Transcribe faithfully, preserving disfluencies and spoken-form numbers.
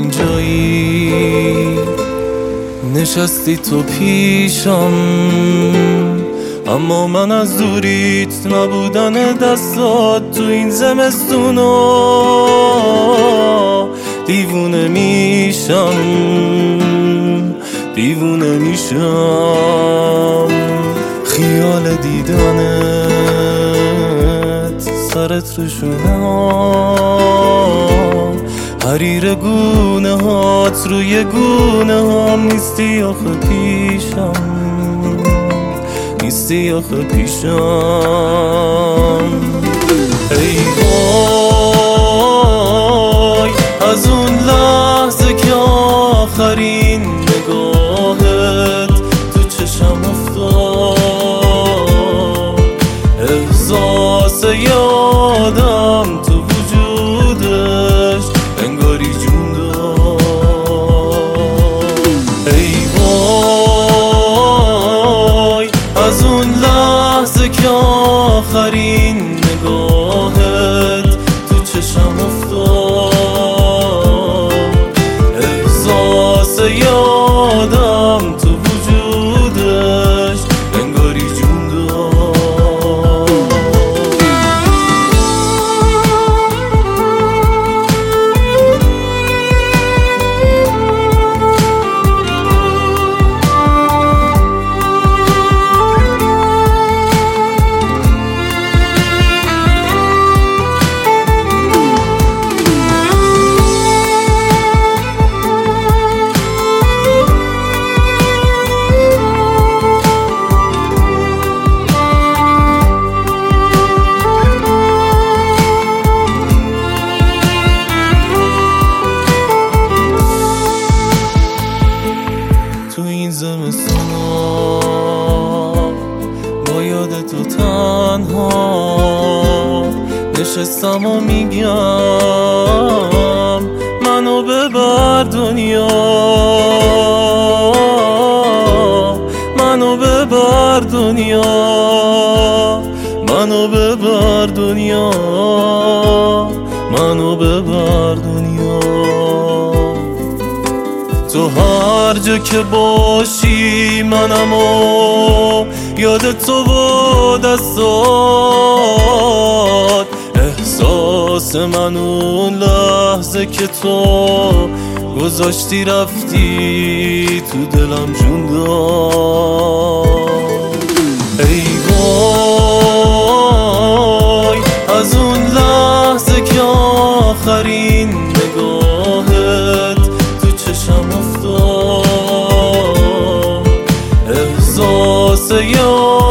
اینجایی نشستی تو پیشم، اما من از دوریت نبودن دستات تو این زمستونا دیوونه میشم، دیوونه میشم. خیال دیدنت سرت رو شونم، حریر گونه هات روی گونه هم نیستی آخه پیشم، نیستی آخه پیشم. ای وای از اون لحظه که آخرین نگاهت تو چشم افتاد، احساس یادم تو وجودش انگاری جون داد. ای وای از اون لحظه که آخرین نگاهت تو چشم افتاد، احساس یادم تو وجودش انگاری جون داد. تو این زمستونا با یاد تو تنها نشستم و میگم منو ببر دنیا، منو ببر دنیا، منو ببر دنیا، منو ببر دنیا. تو هر جا که باشی منم و یاد تو و دستات، احساس من اون لحظه که تو گذاشتی رفتی تو دلم جون داد. ای وای از اون لحظه که آخرین نگاهت تو چشم افتاد، احساس یاد